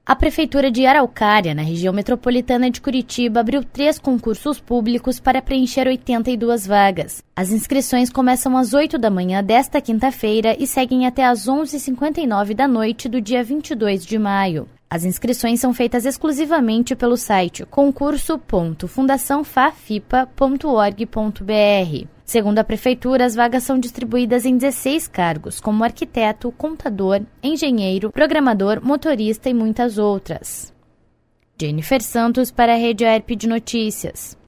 A Prefeitura de Araucária, na região metropolitana de Curitiba, abriu 3 concursos públicos para preencher 82 vagas. As inscrições começam às 8 da manhã desta quinta-feira e seguem até às 11h59 da noite do dia 22 de maio. As inscrições são feitas exclusivamente pelo site concurso.fundaçãofafipa.org.br. Segundo a Prefeitura, as vagas são distribuídas em 16 cargos, como arquiteto, contador, engenheiro, programador, motorista e muitas outras. Jennifer Santos para a Rede AERP de Notícias.